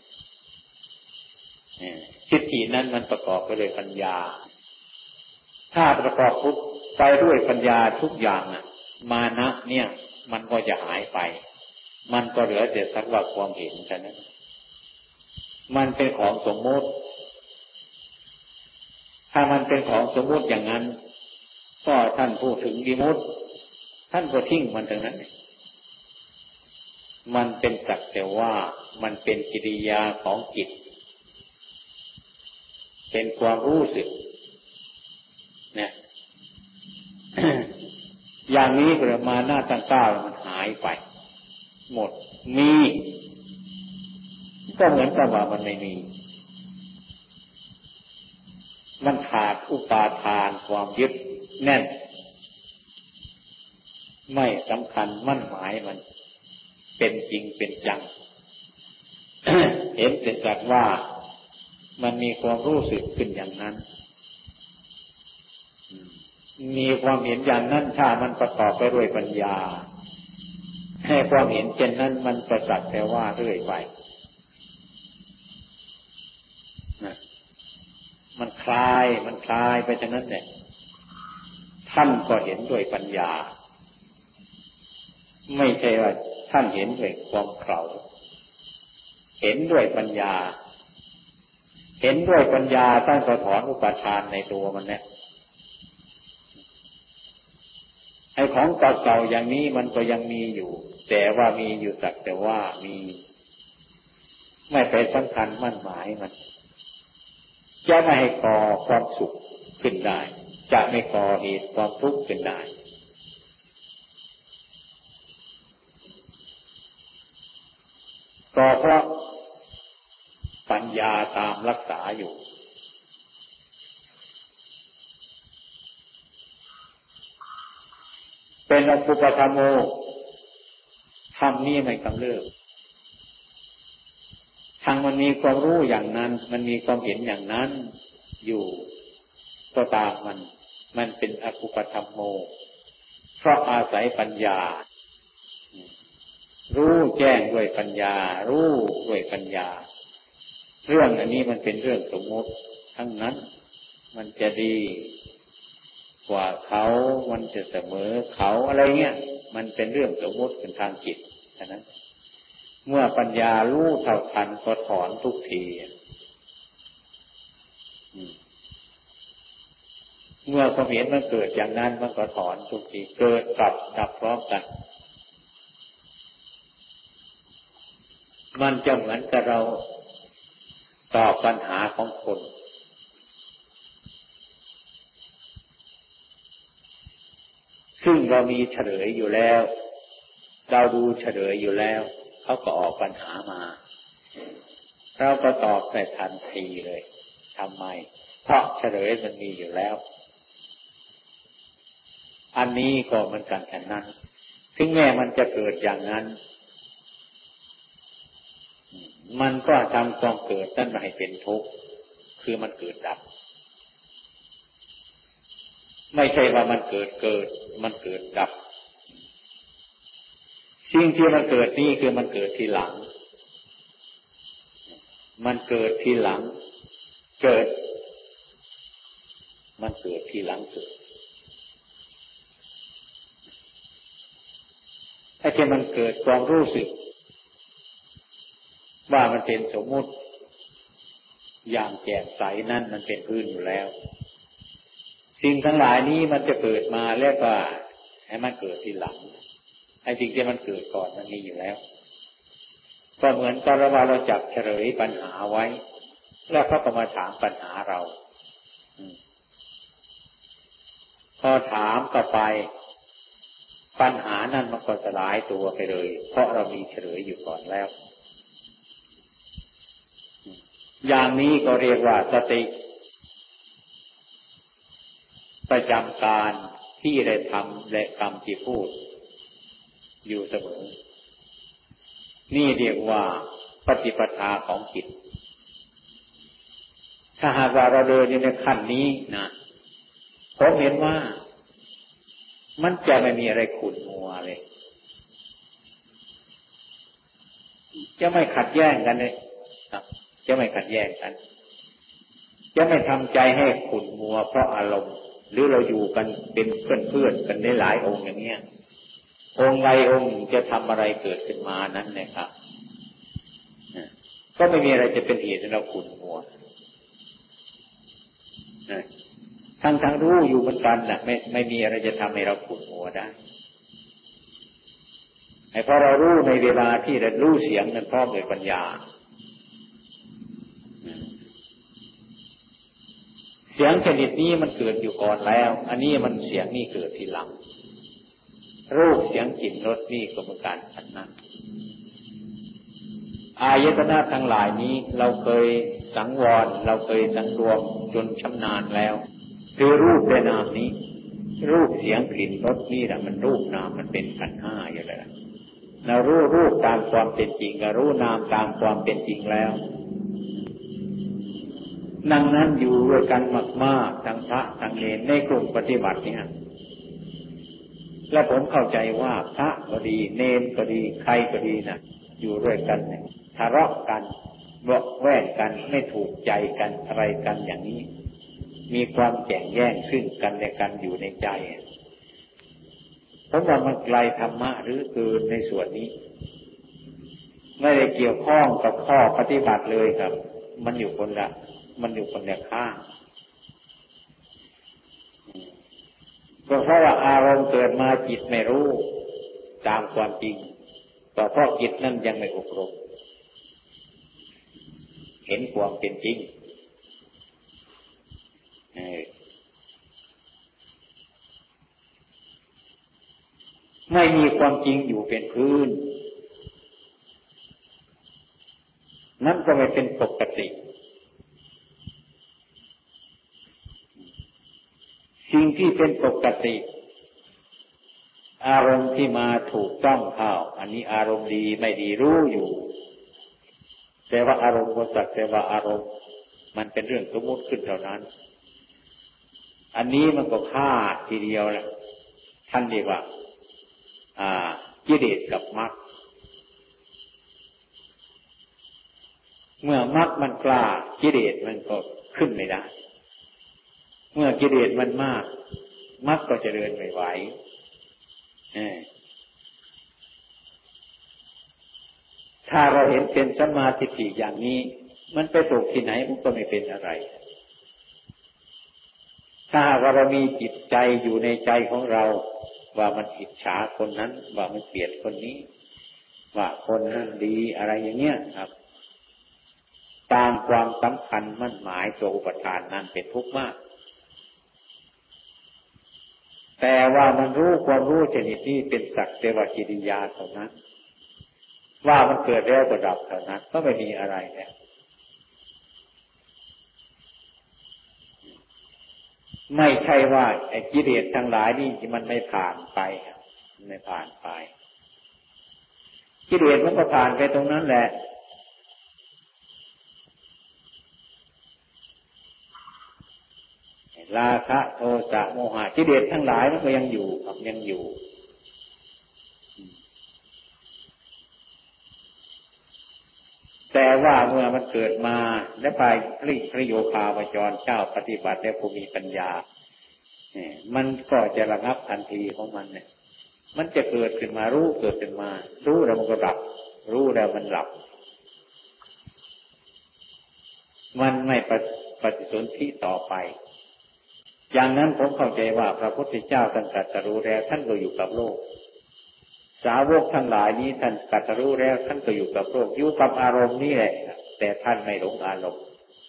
ทิฏฐินั้นมันประกอบไปด้วยปัญญาถ้าประกอบไปด้วยปัญญาทุกอย่างมานะเนี่ยมันก็จะหายไปมันก็เหลือแต่สักว่าความเห็นเท่านั้นมันเป็นของสมมติถ้ามันเป็นของสมมติอย่างนั้นก็ท่านพูดถึงวิมุตติท่านก็ทิ้งมันทั้งนั้นมันเป็นสักแต่ว่ามันเป็นกิริยาของจิตเป็นความรู้สึกเนี่ย อย่างนี้ประมาณหน้าตั้ง9มันหายไปหมดมีก็เหมือนกับว่ามันไม่มีมันขาดอุปาทานความยึดแน่นไม่สำคัญมั่นหมายมันเป็นจริงเป็นจัง เห็นแต่สักว่ามันมีความรู้สึกขึ้นอย่างนั้นมีความเห็นอย่างนั้นถ้ามันประกอบไปด้วยปัญญาให้ความเห็นเช่นนั้นมันประสักแต่ว่าเรื่อยไปมันคลายไปจากนั้นเนี่ยท่านก็เห็นด้วยปัญญาไม่ใช่ว่าท่านเห็นด้วยความเขลาเห็นด้วยปัญญาเห็นด้วยปัญญาท่านก็ถอนอุปาทานในตัวมันเนี่ยไอ้ของเก่าๆอย่างนี้มันก็ยังมีอยู่แต่ว่ามีอยู่สักแต่ว่ามีไม่ไปสำคัญมั่นหมายมันจะไม่ให้ก่อความสุขขึ้นได้จะไม่ก่อเหตุความทุกข์ขึ้นได้ก็เพราะปัญญาตามรักษาอยู่เป็นอสุภธรรมโมธรรมนี้ไม่กำเริบทางมันมีความรู้อย่างนั้นมันมีความเห็นอย่างนั้นอยู่ก็ตามมันเป็นอสุภธรรมโมเพราะอาศัยปัญญารู้แจ้งด้วยปัญญารู้ด้วยปัญญาเรื่องอันนี้มันเป็นเรื่องสมมติทั้งนั้นมันจะดีกว่าเขามันจะเสมอเขาอะไรเงี้ยมันเป็นเรื่องสมมติเป็นทางจิตฉะนั้นเมื่อปัญญารู้เท่าทันก็ถอนทุกทีเมื่อความเห็นมันเกิดอย่างนั้นมันก็ถอนทุกทีเกิดกับดับพร้อมกันมันจะเหมือนกับเราตอบปัญหาของคนซึ่งเรามีเฉลยอยู่แล้วเราดูเฉลยอยู่แล้วเขาก็ออกปัญหามาเราก็ตอบได้ทันทีเลยทำไมเพราะเฉลยมันมีอยู่แล้วอันนี้ก็เหมือนกันแค่นั้นถึงแม้มันจะเกิดอย่างนั้นมันก็ทำความเกิดนั้นให้เป็นทุกข์คือมันเกิดดับไม่ใช่ว่ามันเกิดมันเกิดดับสิ่งที่มันเกิดนี่คือมันเกิดทีหลังมันเกิดทีหลังเกิดมันเกิดทีหลังเกิดไอ้ที่มันเกิดความรู้สึกว่ามันเป็นสมมุติอย่างแจ่มใสนั่นมันเป็นพื้นอยู่แล้วสิ่งทั้งหลายนี้มันจะเกิดมาแล้วก็ให้มันเกิดทีหลังไอ้สิ่งที่มันเกิดก่อนมันมีอยู่แล้วก็เหมือนกับว่าเราจับเฉลยปัญหาไว้แล้วเขาก็มาถามปัญหาเราพอถามต่อไปปัญหานั้นมันก็สลายตัวไปเลยเพราะเรามีเฉลยอยู่ก่อนแล้วอย่างนี้ก็เรียกว่าสติประจำการที่ได้ทำและคำที่พูดอยู่เสมอนี่เรียกว่าปฏิปทาของจิตถ้าหากว่าเราเดินอยู่ในขั้นนี้นะผมเห็นว่ามันจะไม่มีอะไรขุ่นมัวเลยจะไม่ขัดแย้งกันเลยจะไม่ขัดแย้งกันจะไม่ทำใจให้ขุ่นมัวเพราะอารมณ์หรือเราอยู่กันเป็นเพื่อนกันในหลายองค์อย่างเงี้ยองค์ใดองค์จะทำอะไรเกิดขึ้นมานั้นเนี่ยครับก็ไม่มีอะไรจะเป็นเหตุให้เราขุ่นมัวทั้งรู้อยู่เหมือนกันนะไม่มีอะไรจะทำให้เราขุ่นมัวได้ไอ้พอเรารู้ในเวลาที่เรารู้เสียงนั้นพร้อมด้วยปัญญาเสียงชนิดนี้มันเกิดอยู่ก่อนแล้วอันนี้มันเสียงนี่เกิดทีหลังรูปเสียงกลิ่นรสนี่ก็เหมือนกันอันนั้นอายตนะทั้งหลายนี้เราเคยสังวรเราเคยสังรวมจนชำนาญแล้วคือรูปและนามนี้รูปเสียงกลิ่นรสนี่แหละมันรูปนามมันเป็นขันธ์ห้าอยู่แล้วเรารู้รูปตามความเป็นจริงรู้นามตามความเป็นจริงแล้วดังนั้นอยู่ด้วยกันมากๆทั้งพระทั้งเณรในกลุ่มปฏิบัติเนี่ยและผมเข้าใจว่าพระก็ดีเณรก็ดีใครก็ดีนะอยู่ด้วยกันเนี่ยทะเลาะกันเบาะแว้งกันไม่ถูกใจกันอะไรกันอย่างนี้มีความแข่งแย่งซึ่งกันและกันอยู่ในใจผมว่ามันไกลธรรมะหรือเกินในส่วนนี้ไม่ได้เกี่ยวข้องกับข้อปฏิบัติเลยครับมันอยู่คนละข้างก็เพราะว่าอารมณ์เกิดมาจิตไม่รู้ตามความจริงก็เพราะจิตนั้นยังไม่อบรมเห็นความเป็นจริงไม่มีความจริงอยู่เป็นพื้นนั่นก็ไม่เป็นปกติสิ่งที่เป็นปกติอารมณ์ที่มาถูกต้องเข้าอันนี้อารมณ์ดีไม่ดีรู้อยู่แต่ว่าอารมณ์ก็สักแต่ว่าอารมณ์มันเป็นเรื่องสมมติขึ้นเท่านั้นอันนี้มันก็ฆ่าทีเดียวแหละท่านเรียกว่ากิเลสกับมรรคเมื่อมรรคมันกล้ากิเลสมันก็ขึ้นไม่ได้เมื่อกิเลสมันมากมรรคก็จะเดินไม่ไหวถ้าเราเห็นเป็นสัมมาทิฏฐิอย่างนี้มันไปตกที่ไหนมันก็ไม่เป็นอะไรถ้าว่าเรามีจิตใจอยู่ในใจของเราว่ามันอิจฉาคนนั้นว่ามันเกลียดคนนี้ว่าคนนั้นดีอะไรอย่างเงี้ยครับตามความสำคัญมั่นหมายตัวอุปทานนั้นเป็นทุกข์มากแต่ว่ามันรู้ความรู้ชนิดนี้เป็นสักแต่ว่ากิริยาเท่านั้นว่ามันเกิดแล้วก็ดับเท่านั้นก็ไม่มีอะไรแล้วไม่ใช่ว่าไอ้กิเลสทั้งหลายนี่มันไม่ผ่านไปไม่ผ่านไปกิเลสมันก็ผ่านไปตรงนั้นแหละราคะโทสะโมหะกิเลสทั้งหลายมันก็ยังอยู่ครับยังอยู่แต่ว่าเมื่อมันเกิดมาและไปพระโยคาวจรเจ้าปฏิบัติและผู้มีปัญญามันก็จะระงับทันทีของมันเนี่ยมันจะเกิดขึ้นมารู้เกิดขึ้นมารู้แล้วมันก็ดับรู้แล้วมันหลับมันไม่ปฏิสนธิต่อไปอย่างนั้นผมเข้าใจว่าพระพุทธเจ้าท่านตรัสรู้แล้วท่านก็อยู่กับโลกสาวกทั้งหลายนี้ท่านตรัสรู้แล้วท่านก็อยู่กับโลกอยู่กับอารมณ์นี่แหละแต่ท่านไม่หลงอารมณ์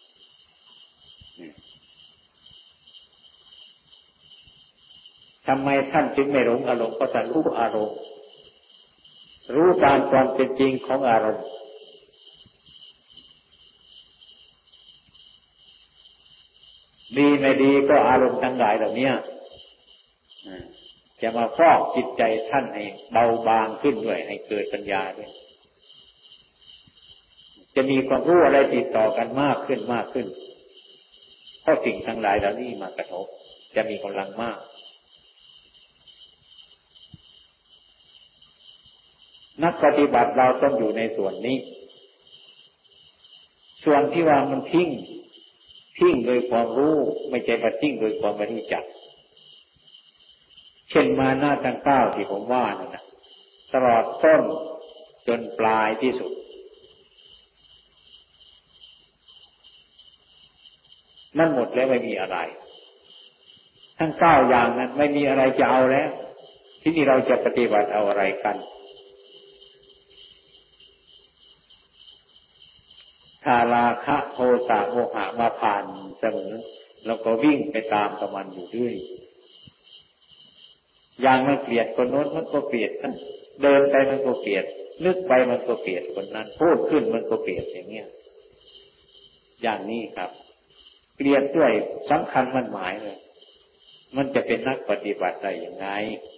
ทำไมท่านจึงไม่หลงอารมณ์เพราะท่านรู้อารมณ์รู้ตามความเป็นจริงของอารมณ์ดีไม่ดีก็อารมณ์ทั้งหลายเหล่านี้จะมาฟอกจิตใจท่านให้เบาบางขึ้นด้วยให้เกิดปัญญาด้วยจะมีความรู้อะไรติดต่อกันมากขึ้นเพราะสิ่งทั้งหลายเหล่านี้มากระทบจะมีกำลังมากนักปฏิบัติเราต้องอยู่ในส่วนนี้ส่วนที่ว่ามันทิ้งโดยความรู้ไม่ใช่ว่าทิ้งโดยความไม่รู้จักเช่นมานะทั้งเก้าที่ผมว่านั่นนะตลอดต้นจนปลายที่สุดนั่นหมดแล้วไม่มีอะไรทั้งเก้าอย่างนั้นไม่มีอะไรจะเอาแล้วที่นี่เราจะปฏิบัติเอาอะไรกันถ้าราคะโทสะโมหะมาผ่านเสมอเราก็วิ่งไปตามกับมันอยู่ด้วยอย่างมันเกลียดคนโน้นมันก็เกลียดเดินไปมันก็เกลียดนึกไปมันก็เกลียดคนนั้นพูดขึ้นมันก็เกลียดอย่างเงี้ยอย่างนี้ครับเกลียดด้วยสำคัญมันหมายเลยมันจะเป็นนักปฏิบัติได้อย่างไง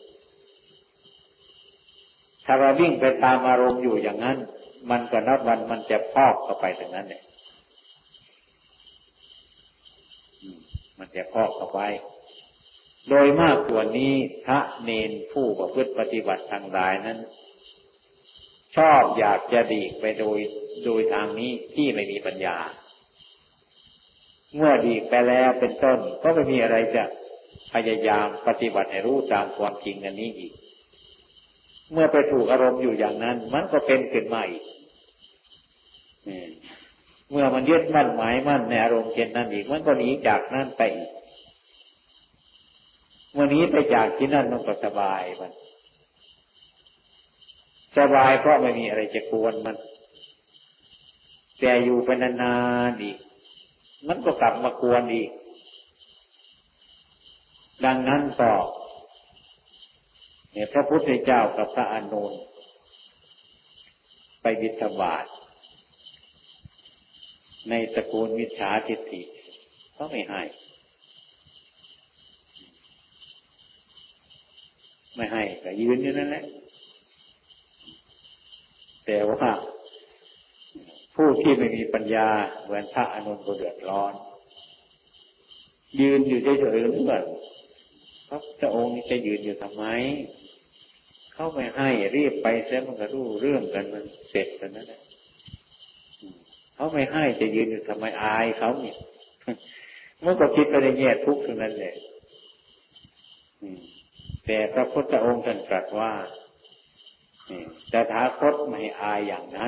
ถ้าเราวิ่งไปตามอารมณ์อยู่อย่างนั้นมันก็นับวันมันจะพอกเข้าไปอย่างนั้นเนี่ยมันจะพอกเข้าไปโดยมากส่วนนี้พระเณรผู้ประพฤติปฏิบัติทางหลายนั้นชอบอยากจะดีไปโดยทางนี้ที่ไม่มีปัญญาเมื่อดีไปแล้วเป็นต้นก็ไม่มีอะไรจะพยายามปฏิบัติให้รู้ตามความจริงอันนี้อีกเมื่อไปถูกอารมณ์อยู่อย่างนั้นมันก็เป็นขึ้นมาอีกเมื่อมันยึดมั่นหมายมั่นในอารมณ์เช่นนั้นอีกมันก็หนีจากนั้นไปอีกเมื่อนี้ไปจากที่นั่นมันก็สบายมันสบายเพราะไม่มีอะไรจะกวนมันแต่อยู่ไปนานๆอีกมันก็กลับมากวนอีกดังนั้นก็พระพุทธเจ้ากับพระอานนท์ไปบิณฑบาตในตระกูลมิจฉาทิฏฐิก็ไม่ให้ก็ยืนอยู่นั่นแหละแต่ว่าผู้ที่ไม่มีปัญญาเหมือนพระอานนท์ก็เดือดร้อนยืนอยู่เฉยๆหรือเปล่าพระองค์จะยืนอยู่ทำไมเขาไม่ให้รีบไปเสียมันก็รู้เรื่องกันมันเสร็จกันนั่นแหละเขาไม่ให้จะยืนอยู่ทำไมอายเขาเนี่ยมันก็คิดไปในแง่ทุกข์ทั้งนั้นแหละแต่พระพุทธองค์ท่านตรัสว่าแต่ตถาคตไม่อายอย่างนั้น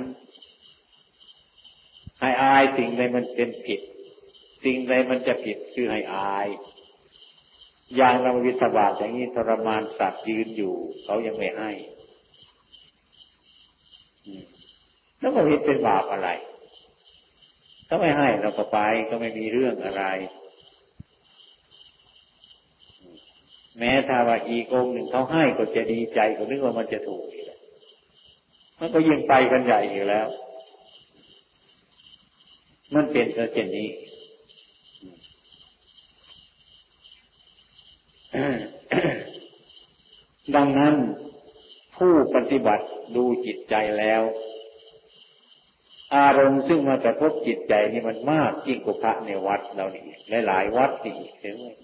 ให้อายสิ่งใดมันเป็นผิดสิ่งใดมันจะผิดคือให้อายอย่างเราวิตบาทอย่างนี้ทรมานสัตว์ยืนอยู่เขายังไม่ให้แล้วก็เห็นเป็นบาปอะไรก็ไม่ให้เราก็ไปก็ไม่มีเรื่องอะไรแม้ถ้าว่าอีกองค์หนึ่งเขาให้ก็จะดีใจก็นึกว่ามันจะถูกอีกมันก็ยิ่งไปกันใหญ่อยู่แล้วมันเป็นเช่นนี้ดังนั้นผู้ปฏิบัติดูจิตใจแล้วอารมณ์ซึ่งมากระทบจิตใจนี่มันมากยิ่งกว่าพระในวัดเรานี่หลายๆวัดนี่เห็นไหม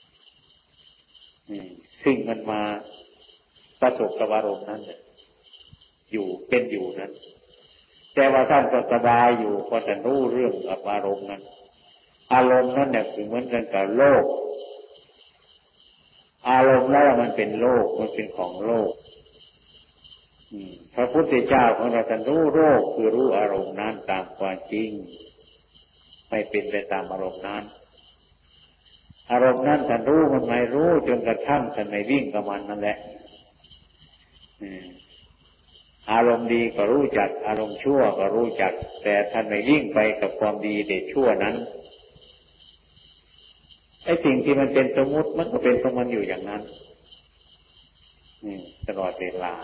ซึ่งมันมาประสบกับอารมณ์นั้นอยู่เป็นอยู่นั้นแต่ว่าท่านก็สบายอยู่เพราะท่านรู้เรื่องกับอารมณ์นั้นอารมณ์นั้นเนี่ยคือเหมือนกันกับโลกอารมณ์แล้วมันเป็นโลกมันเป็นของโลกพระพุทธเจ้าของเราท่านรู้โลกคือรู้อารมณ์นั้นตามความจริงไม่เป็นไปตามอารมณ์นั้นอารมณ์นั้นท่านรู้มันไม่รู้จนกระทั่งท่านไม่วิ่งกับมันนั่นแหละอารมณ์ดีก็รู้จักอารมณ์ชั่วก็รู้จักแต่ท่านไม่วิ่งไปกับความดีเด็ดชั่วนั้นไอ้สิ่งที่มันเป็นสมมุติมันก็เป็นของมันอยู่อย่างนั้นตลอดเวลา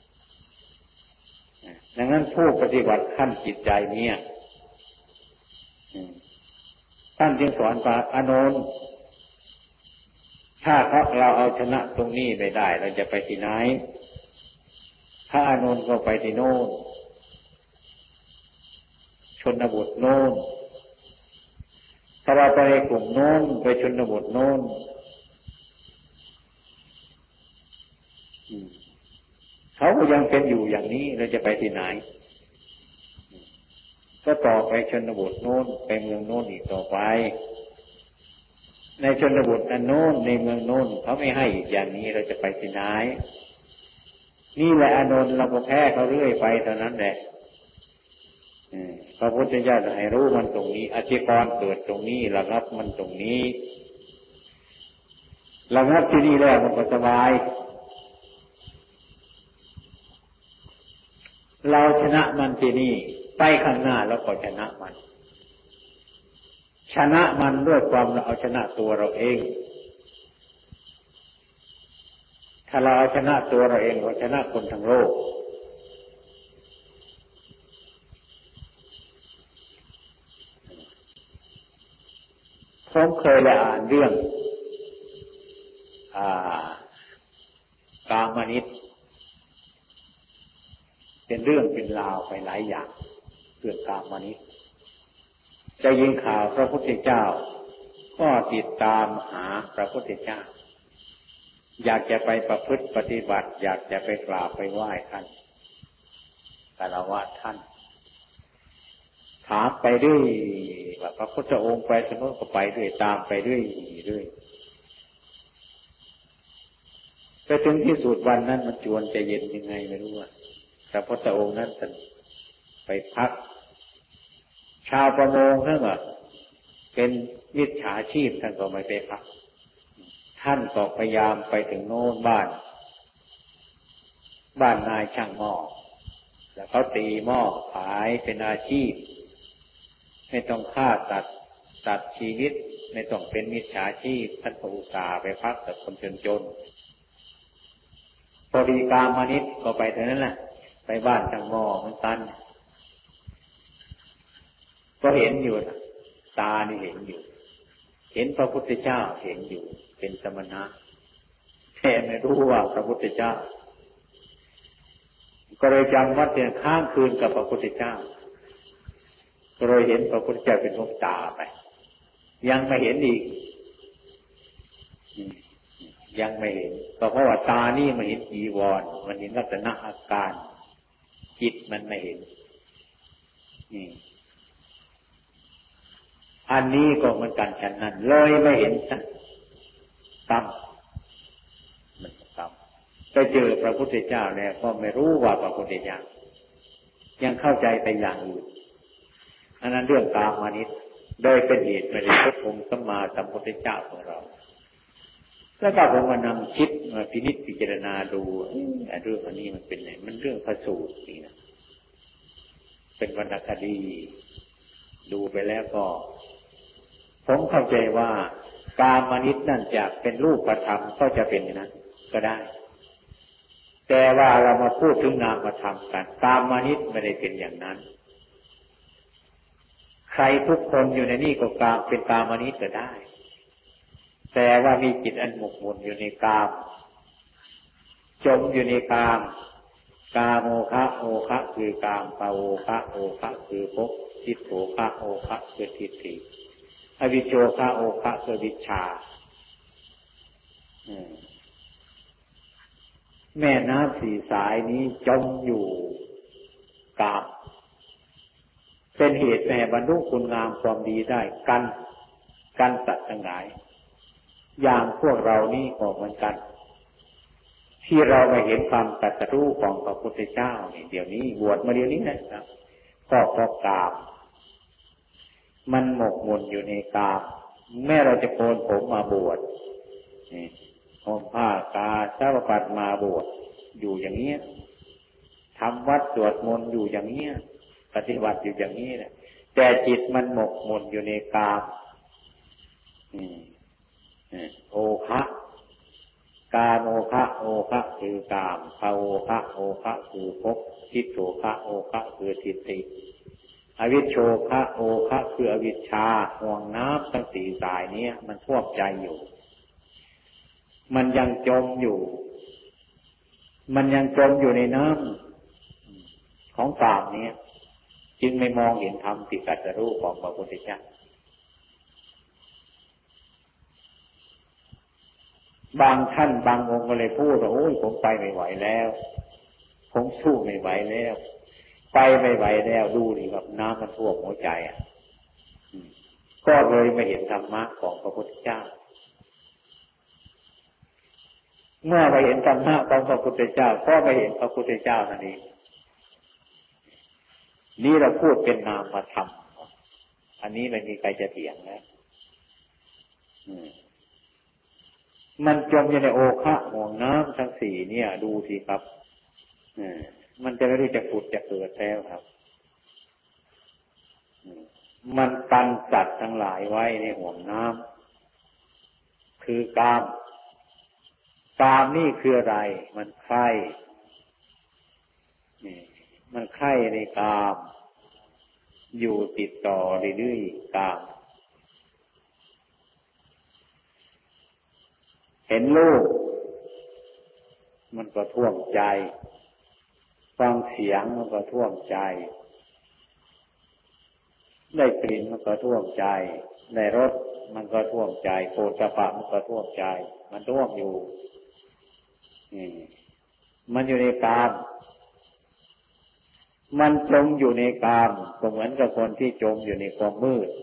ดังนั้นผู้ปฏิบัติขั้นจิตใจเนี่ยท่านจึงสอนว่าอานนท์ถ้าเราเอาชนะตรงนี้ไม่ได้เราจะไปที่ไหนพระอานนท์ก็ไปที่โน่นชนบทโน่นถ้าเราไปกลุ่มโน้นไปชนบทโน้นเขาก็ยังเป็นอยู่อย่างนี้เราจะไปที่ไหนก็ต่อไปชนบทโน้นไปเมืองโน้นอีกต่อไปในชนบทอันโน้นในเมืองโน้นเขาไม่ให้อย่างนี้เราจะไปที่ไหนนี่แหละอานนท์เราก็แพ้เขาเรื่อยไปเท่านั้นแหละพระพุทธเจ้าให้รู้มันตรงนี้อธิกรณ์เกิดตรงนี้ระงับมันตรงนี้ระงับที่นี่แล้วมันก็สบายเราชนะมันที่นี่ไปข้างหน้าแล้วก็ชนะมันชนะมันด้วยความเราเอาชนะตัวเราเองถ้าเราเอาชนะตัวเราเองเราชนะคนทั้งโลกผมเคยได้อ่านเรื่องกามนิสต์เป็นเรื่องเป็นราวไปหลายอย่างเรื่องกามนิสต์จะยินข่าวพระพุทธเจ้าก็ติดตามหาพระพุทธเจ้าอยากจะไปประพฤติปฏิบัติอยากจะไปกราบไปไหว้ท่านคารวะท่านถามไปด้วยว่าพระพุทธองค์ไปสนุนก็ไปด้วยตามไปด้วยไปถึงที่สุดวันนั้นมันจวนจะเย็นยังไงไม่รู้ว่าพระพุทธองค์นั้นท่านไปพักชาวประมงนั่นว่าเป็นมิจฉาชีพท่านก็ไม่ไปพักท่านก็พยายามไปถึงโน่นบ้านนายช่างหม้อแล้วเขาตีหม้อขายเป็นอาชีพไม่ต้องฆ่าตัดชีวิตไม่ต้องเป็นมิจฉาชีพท่านก็อุตส่าห์ไปพักกับคนจนพอดีกามนิสต์ก็ไปเท่านั้นแหละไปบ้านช่างหม้อมันตันก็เห็นอยู่ตานี่เห็นอยู่เห็นพระพุทธเจ้าเห็นอยู่เป็นสมณะแต่ไม่รู้ว่าพระพุทธเจ้าก็เลยจำวัดเดือนค้างคืนกับพระพุทธเจ้าก็เลยเห็นพระพุทธเจ้าเป็นดวงตาไปยังไม่เห็นอีกยังไม่เห็นก็เพราะว่าตานี่มันเห็นจีวรมันเห็นลักษณะอาการจิตมันไม่เห็นอันนี้ก็เหมือนกันฉันนั้นเลยไม่เห็นสักตั้มมันตั้มไปเจอพระพุทธเจ้าแล้วก็ไม่รู้ว่าพระพุทธเจ้ายังเข้าใจไปอย่างอื่นอันนั้นเรื่องกามนิสต์โดยเป็นเหตุไม่ได้พบองค์สัมมาสัมพุทธเจ้าของเราแล้วก็ผมมานำคิดมาพินิจพิจารณาดูเรื่องอันนี้มันเป็นไงมันเรื่องพระสูตรนี่นะเป็นวรรณคดีดูไปแล้วก็ผมเข้าใจว่ากามนิสต์นั่นจะเป็นรูปธรรมก็จะเป็นอย่างนั้นก็ได้แต่ว่าเรามาพูดถึงนามธรรมกันกามนิสต์ไม่ได้เป็นอย่างนั้นใครทุกคนอยู่ในนี่ก็เป็นกามนิสต์ก็ได้แต่ว่ามีจิตอันหมกมุ่นอยู่ในกามจมอยู่ในกามกามโอคะคือกามปาโอคะคือภพทิฏโฐคะโอคะคือทิฏฐิอวิชโชคะโอคะคือวิชชาแม่น้ำสี่สายนี้จมอยู่กามเป็นเหตุแห่บรรลุคุณงามความดีได้กันสัตว์ทั้งหลายอย่างพวกเรานี่ก็เหมือนกันที่เราไปเห็นความตรัสรู้ของพระพุทธเจ้านี่เดี๋ยวนี้บวชมาเดี๋ยวนี้นะครับก็เพราะกามมันหมกมุ่นอยู่ในกามแม้เราจะโกนผมมาบวชห่มผ้ากาสาวพัดมาบวชอยู่อย่างนี้ทำวัดสวดมนต์อยู่อย่างนี้ปฏิบัติอยู่อย่างนี้นะแต่จิตมันหมกมุ่นอยู่ในกามโอคะกามโอคะคือกามภาโอคะคือภพทิฏโฐคะโอคะคือทิฏฐิอวิชโชคะโอคะคืออวิชชาห่วงน้ำทั้งสี่สายนี้มันท่วมใจอยู่มันยังจมอยู่ในน้ำของกามนี้จึงไม่มองเห็นธรรมที่ตรัสรู้ของพระพุทธเจ้าบางท่านบางองค์ก็เลยพูดว่าโอ้ยผมไปไม่ไหวแล้วผมสู้ไม่ไหวแล้วไปไม่ไหวแล้วดูดิครับน้ำมันท่วมหัวใจก็เลยไม่เห็นธรรมะของพระพุทธเจ้าเมื่อไม่เห็นธรรมะของพระพุทธเจ้าก็ไม่เห็นพระพุทธเจ้านั่นเองนี่เราพูดเป็นนามธรรมอันนี้ไม่มีใครจะเถียงนะมันจมอยู่ในโอคะห่วงน้ำทั้งสี่เนี่ยดูสิครับมันจะไม่รู้จะผุดจะเกิดแล้วครับมันกันสัตว์ทั้งหลายไว้ในห่วงน้ำคือกามนี่คืออะไรมันใคร่มันใคร่ในกามอยู่ติดต่อเรื่อยๆกามเห็นรูปมันก็ท่วงใจฟังเสียงมันก็ท่วงใจได้กลิ่นมันก็ท่วงใจได้รสมันก็ท่วงใจโผฏฐัพพะมันก็ท่วงใจมันท่วงอยู่มันอยู่ในกามมันจมอยู่ในกามก็เหมือนกับคนที่จมอยู่ในความมืด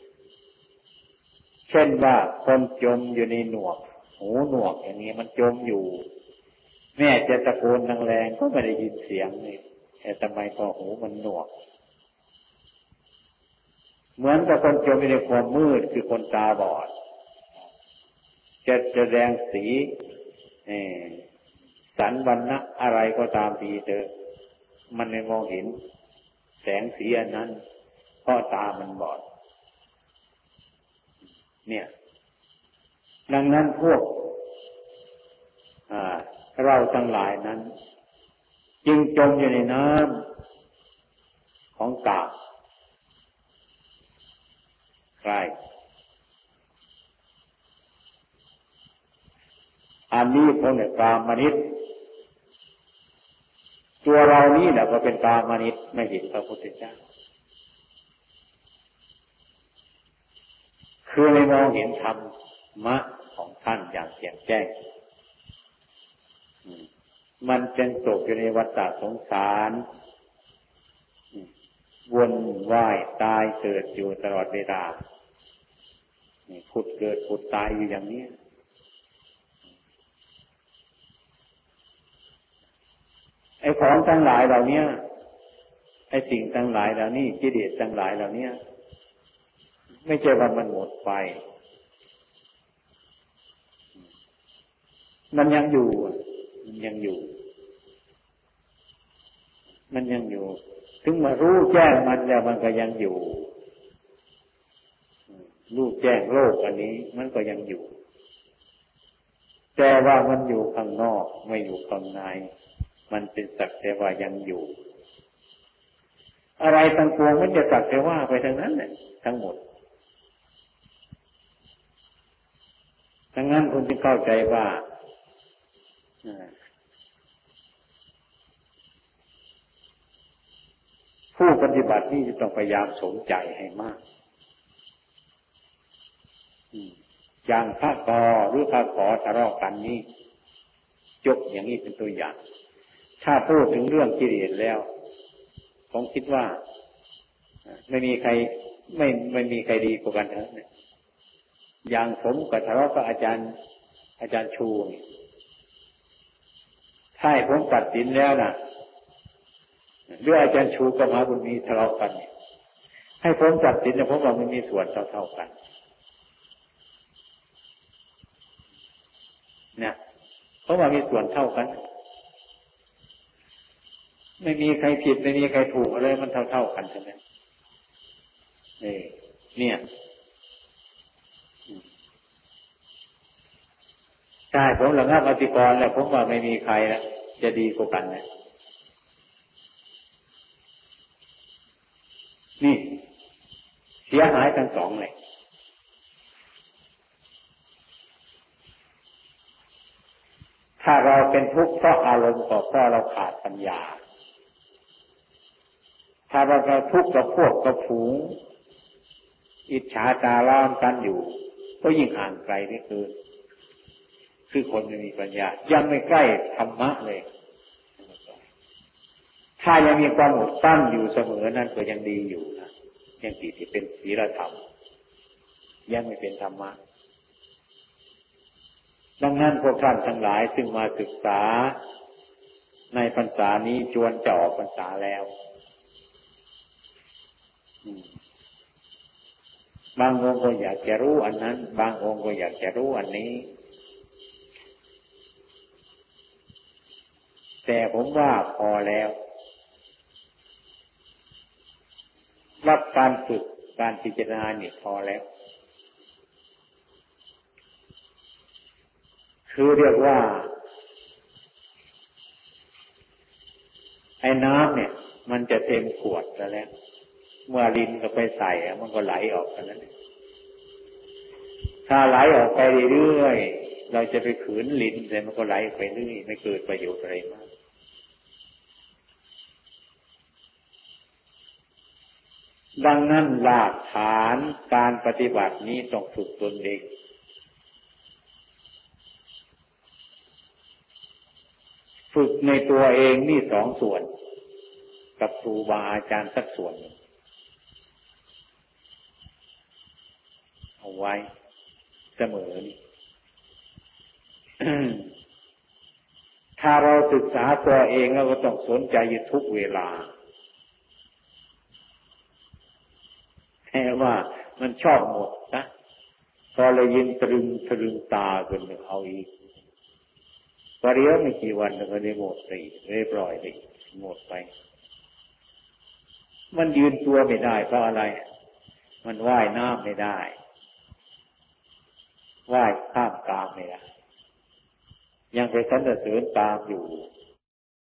เช่นว่าคนจมอยู่ในหนวกหูหนวกอย่างนี้มันจมอยู่แม่จะตะโกนแรงๆก็ไม่ได้ยินเสียงนี่แต่ทำไมพอหูมันหนวกเหมือนกับคนจมอยู่ในความมืดคือคนตาบอดจะแสดงสีสันวรรณะอะไรก็ตามทีเถอะมันไม่มองเห็นแสงสีอันนั้นเพราะตามันบอดเนี่ยดังนั้นพวกเราทั้งหลายนั้นจึงจมอยู่ในน้ำของกามใครอันนี้พวกเนี่ยกามนิสต์ตัวเรานี่แหละก็เป็นกามนิสต์ไม่เห็นพระพุทธเจ้าคือไม่มองเห็นธรรมะของท่านอย่างแจ่มแจ้งมันจึงตกอยู่ในวัฏฏะสงสารวนว่ายตายเกิดอยู่ตลอดเวลาผุดเกิดผุดตายอยู่อย่างนี้ไอ้ของทั้งหลายเหล่านี้ไอ้สิ่งทั้งหลายเหล่านี้กิเลสทั้งหลายเหล่านี้ไม่ใช่ว่ามันหมดไปมันยังอยู่มันยังอยู่ถึงมารู้แจ้งมันแล้วมันก็ยังอยู่รู้แจ้งโลกอันนี้มันก็ยังอยู่แต่ว่ามันอยู่ข้างนอกไม่อยู่ข้างในมันเป็นสักแต่ว่ายังอยู่อะไรทั้งปวงมันจะสักแต่ว่าไปทั้งนั้นเนี่ยทั้งหมดดังนั้นคุณจึงเข้าใจว่าผู้ปฏิบัตินี่จะต้องพยายามสนใจให้มากอย่างพระกอหรือพระขอทะเลาะกันนี้ยกอย่างนี้เป็นตัวอย่างถ้าพูดถึงเรื่องกิเลสแล้วผมคิดว่าไม่มีใครดีกว่ากันทั้งนั้นอย่างผมกับทะเลาะกับอาจารย์ชูถ้าให้ผมตัดสินแล้วนะด้วยอาจารย์ชูกับมหาบุญมีทะเลาะกันให้ผมตัดสินเนี่ยผมว่ามันมีส่วนเท่ากันเนี่ยเพราะว่ามีส่วนเท่ากันไม่มีใครผิดไม่มีใครถูกอะไรมันเท่ากันใช่ไหมเนี่ยใช่ผมระงับอธิกรณ์แล้วผมว่าไม่มีใครแล้วจะดีกว่ากันนะนี่เสียหายทั้งสองเลยถ้าเราเป็นทุกข์เพราะอารมณ์ก็เพราะเราขาดปัญญาถ้าเราทุกข์กับพวกกับฝูงอิจฉาตาร้อนกันอยู่ก็ยิ่งห่างไกลนี่คือคนไม่มีปัญญายังไม่ใกล้ธรรมะเลยถ้ายังมีความอดกลั้นอยู่เสมอนั่นก็ยังดีอยู่นะยังติดที่เป็นศีลธรรมยังไม่เป็นธรรมะดังนั้นพวกท่านทั้งหลายซึ่งมาศึกษาในพรรษานี้จวนจะออกพรรษาแล้วบางองค์ก็อยากจะรู้อันนั้นบางองค์ก็อยากจะรู้อันนี้แต่ผมว่าพอแล้วรับการฝึกการพิจารณานี่พอแล้วคือเรียกว่าไอ้น้ำเนี่ยมันจะเต็มขวดแล้วเมื่อลิ้นก็ไปใส่มันก็ไหลออกกันแล้วถ้าไหลออกไปเรื่อยเราจะไปขืนลิ้นแต่มันก็ไหลไปเรื่อยไม่เกิดประโยชน์อะไรมากดังนั้นหลักฐานการปฏิบัตินี้ต้องฝึกตนเองฝึกในตัวเองนี่สองส่วนกับครูบาอาจารย์สักส่วนเอาไว้เสมอนี่ ถ้าเราศึกษาตัวเองเราก็ต้องสนใจอยู่ทุกเวลาแค่ว่ามันชอบหมดนะพอเรายินตรึงตากันเอาอีกพอเรียวไม่กี่วันก็ได้หมดไปเรียบร้อยเลยหมดไปมันยืนตัวไม่ได้เพราะอะไรมันว่ายน้ำไม่ได้ว่ายข้ามกลางไม่ได้ยังไปสรรเสริญตามอยู่